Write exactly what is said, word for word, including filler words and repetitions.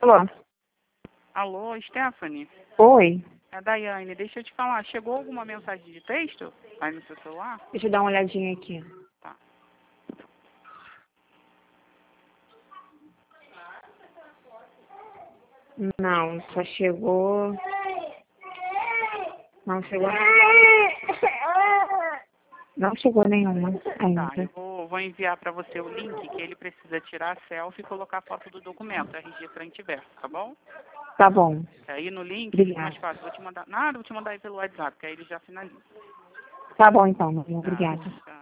Alô? Alô, Stephanie? Oi? É a Daiane. Deixa eu te falar, chegou alguma mensagem de texto aí no seu celular? Deixa eu dar uma olhadinha aqui. Tá. Não, só chegou... Não chegou... Não chegou nenhuma ainda. Tá, eu vou, vou enviar pra você o link que ele precisa tirar a selfie e colocar a foto do documento, R G frente e verso, tá bom? Tá bom. Aí no link fica Obrigada. mais fácil. Vou te mandar... Nada, vou te mandar aí pelo WhatsApp, que aí ele já finaliza. Tá bom então, Tá, obrigada. tá.